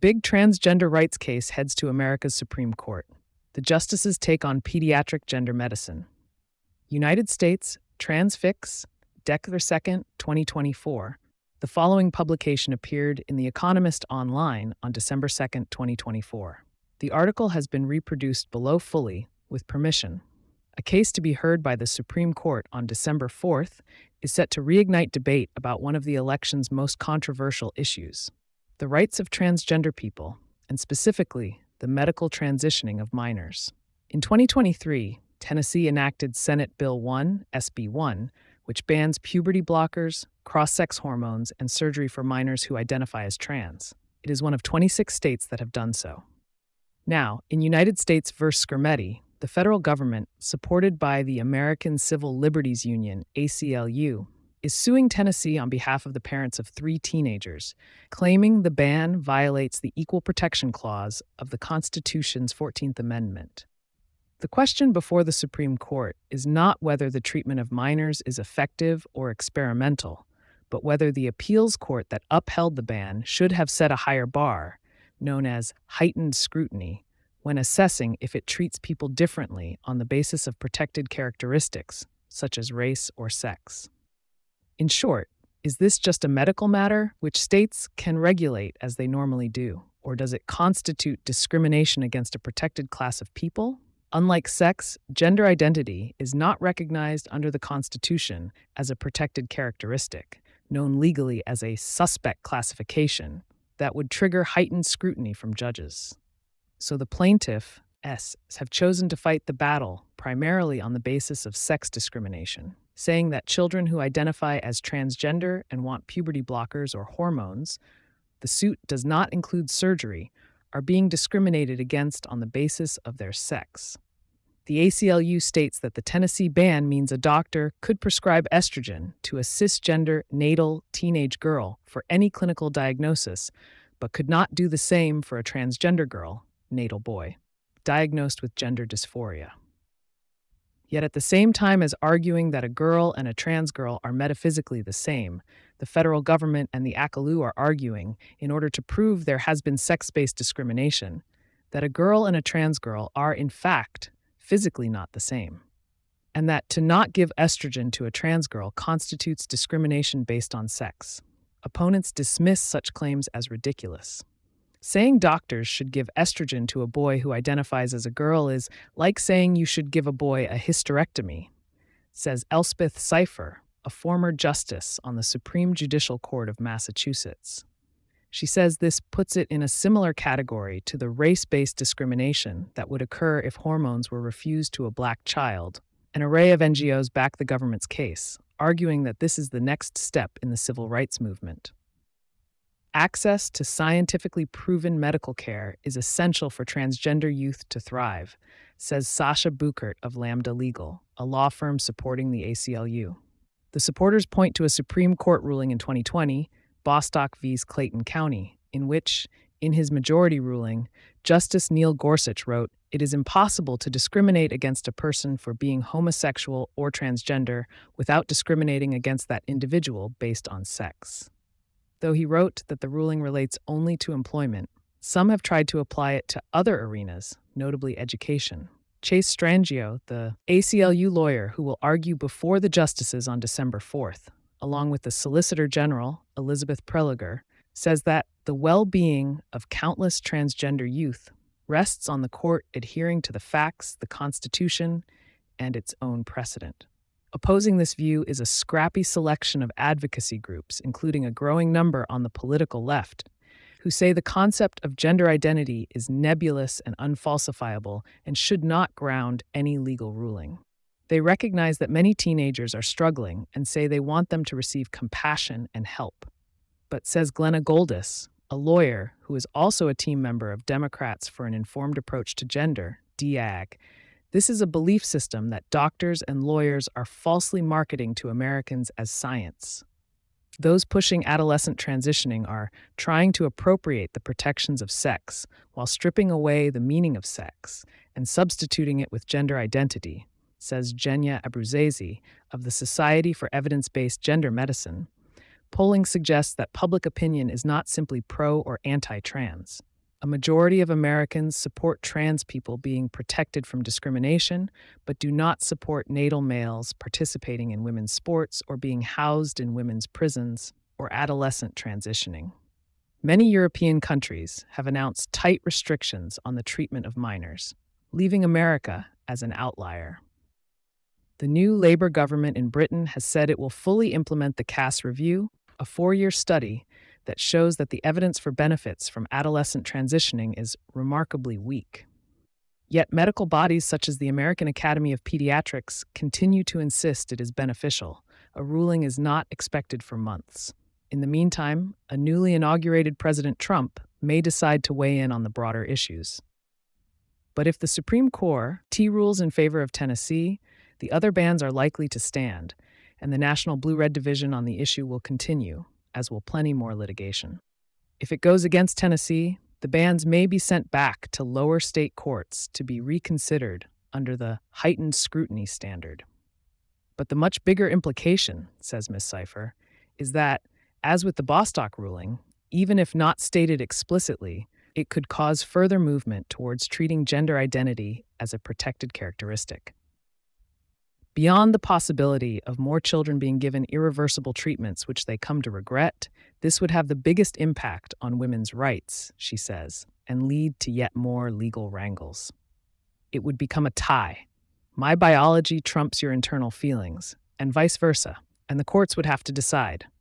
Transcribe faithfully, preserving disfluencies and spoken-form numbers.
big transgender rights case heads to America's Supreme Court. The justices take on pediatric gender medicine. United States, Transfix, December second, twenty twenty-four. The following publication appeared in The Economist Online on December second, twenty twenty-four. The article has been reproduced below fully, with permission. A case to be heard by the Supreme Court on December fourth is set to reignite debate about one of the election's most controversial issues: the rights of transgender people, and specifically, the medical transitioning of minors. In twenty twenty-three, Tennessee enacted Senate Bill one, S B one, which bans puberty blockers, cross-sex hormones, and surgery for minors who identify as trans. It is one of twenty-six states that have done so. Now, in United States v. Skrmetti, the federal government, supported by the American Civil Liberties Union, A C L U, is suing Tennessee on behalf of the parents of three teenagers, claiming the ban violates the Equal Protection Clause of the Constitution's fourteenth Amendment. The question before the Supreme Court is not whether the treatment of minors is effective or experimental, but whether the appeals court that upheld the ban should have set a higher bar, known as heightened scrutiny, when assessing if it treats people differently on the basis of protected characteristics, such as race or sex. In short, is this just a medical matter which states can regulate as they normally do, or does it constitute discrimination against a protected class of people? Unlike sex, gender identity is not recognized under the Constitution as a protected characteristic, known legally as a suspect classification, that would trigger heightened scrutiny from judges. So the plaintiffs have chosen to fight the battle primarily on the basis of sex discrimination, saying that children who identify as transgender and want puberty blockers or hormones, the suit does not include surgery, are being discriminated against on the basis of their sex. The A C L U states that the Tennessee ban means a doctor could prescribe estrogen to a cisgender natal teenage girl for any clinical diagnosis, but could not do the same for a transgender girl, natal boy, diagnosed with gender dysphoria. Yet at the same time as arguing that a girl and a trans girl are metaphysically the same, the federal government and the A C L U are arguing, in order to prove there has been sex-based discrimination, that a girl and a trans girl are, in fact, physically not the same, and that to not give estrogen to a trans girl constitutes discrimination based on sex. Opponents dismiss such claims as ridiculous. Saying doctors should give estrogen to a boy who identifies as a girl is like saying you should give a boy a hysterectomy, says Elspeth Cipher, a former justice on the Supreme Judicial Court of Massachusetts. She says this puts it in a similar category to the race-based discrimination that would occur if hormones were refused to a black child. An array of N G Os back the government's case, arguing that this is the next step in the civil rights movement. Access to scientifically proven medical care is essential for transgender youth to thrive, says Sasha Buchert of Lambda Legal, a law firm supporting the A C L U. The supporters point to a Supreme Court ruling in twenty twenty, Bostock v. Clayton County, in which, in his majority ruling, Justice Neil Gorsuch wrote, "It is impossible to discriminate against a person for being homosexual or transgender without discriminating against that individual based on sex." Though he wrote that the ruling relates only to employment, some have tried to apply it to other arenas, notably education. Chase Strangio, the A C L U lawyer who will argue before the justices on December fourth, along with the Solicitor General, Elizabeth Prelogar, says that the well-being of countless transgender youth rests on the court adhering to the facts, the Constitution, and its own precedent. Opposing this view is a scrappy selection of advocacy groups, including a growing number on the political left, who say the concept of gender identity is nebulous and unfalsifiable and should not ground any legal ruling. They recognize that many teenagers are struggling and say they want them to receive compassion and help. But says Glenna Goldis, a lawyer who is also a team member of Democrats for an Informed Approach to Gender, D A G, this is a belief system that doctors and lawyers are falsely marketing to Americans as science. Those pushing adolescent transitioning are trying to appropriate the protections of sex while stripping away the meaning of sex and substituting it with gender identity, says Genya Abruzzese of the Society for Evidence-Based Gender Medicine. Polling suggests that public opinion is not simply pro or anti-trans. A majority of Americans support trans people being protected from discrimination, but do not support natal males participating in women's sports or being housed in women's prisons or adolescent transitioning. Many European countries have announced tight restrictions on the treatment of minors, leaving America as an outlier. The new Labour government in Britain has said it will fully implement the Cass Review, a four-year study that shows that the evidence for benefits from adolescent transitioning is remarkably weak. Yet medical bodies such as the American Academy of Pediatrics continue to insist it is beneficial. A ruling is not expected for months. In the meantime, a newly inaugurated President Trump may decide to weigh in on the broader issues. But if the Supreme Court rules in favor of Tennessee, the other bans are likely to stand, and the National Blue-Red Division on the issue will continue, as will plenty more litigation. If it goes against Tennessee, the bans may be sent back to lower state courts to be reconsidered under the heightened scrutiny standard. But the much bigger implication, says Miz Cipher, is that, as with the Bostock ruling, even if not stated explicitly, it could cause further movement towards treating gender identity as a protected characteristic. Beyond the possibility of more children being given irreversible treatments which they come to regret, this would have the biggest impact on women's rights, she says, and lead to yet more legal wrangles. It would become a tie. My biology trumps your internal feelings, and vice versa, and the courts would have to decide,